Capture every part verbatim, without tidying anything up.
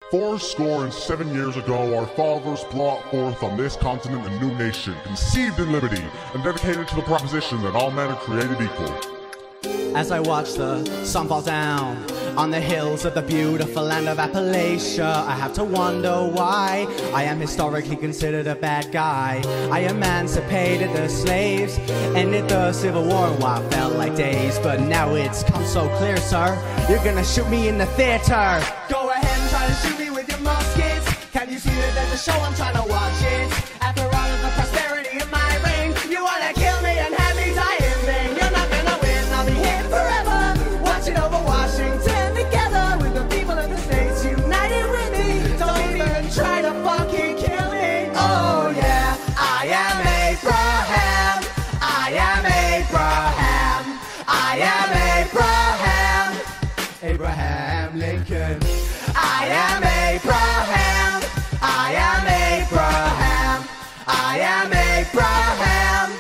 Four score and seven years ago, our fathers brought forth on this continent a new nation, conceived in liberty, and dedicated to the proposition that all men are created equal. As I watch the sun fall down on the hills of the beautiful land of Appalachia, I have to wonder why I am historically considered a bad guy. I emancipated the slaves, ended the Civil War in what felt like days, but now it's come so clear, sir, you're gonna shoot me in the theater. Go ahead and try to shoot me with your muskets. Can you see that there's a show? I'm trying to watch it. After all of the prosperity in my reign, you wanna kill me and have me die in vain. You're not gonna win, I'll be here forever, watching over Washington together with the people of the states united with me. Don't even try to fucking kill me. Oh yeah, I am Abraham, I am Abraham, I am Abraham, Abraham Lincoln. I am Abraham, I am Abraham, I am Abraham.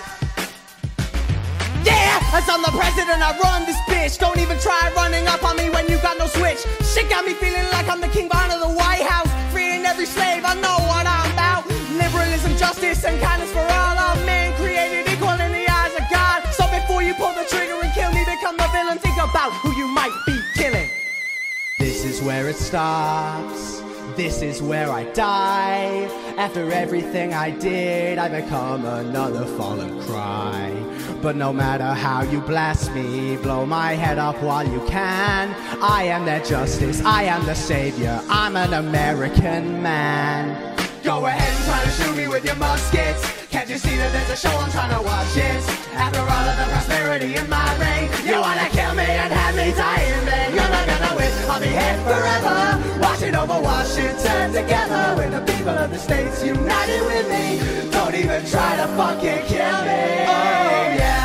Yeah, as I'm the president, I run this bitch. Don't even try running up on me when you got no switch. Shit got me feeling like I'm the king behind of the White House, freeing every slave, I know what I'm about. Liberalism, justice, and kindness for all of men, created equal in the eyes of God. So before you pull the trigger and kill me, become the villain, think about who you might be killing. This is where it stops, this is where I die. After everything I did, I become another fallen cry. But no matter how you blast me, blow my head up while you can, I am their justice, I am the savior, I'm an American man. Go ahead and try to shoot me with your muskets. Can't you see that there's a show? I'm trying to watch it. After all of the prosperity in my reign, you wanna kill me and have me die in vain. You're not gonna win, I'll be here forever, watching over Washington together with the people of the states united with me. Don't even try to fucking kill me. Oh yeah.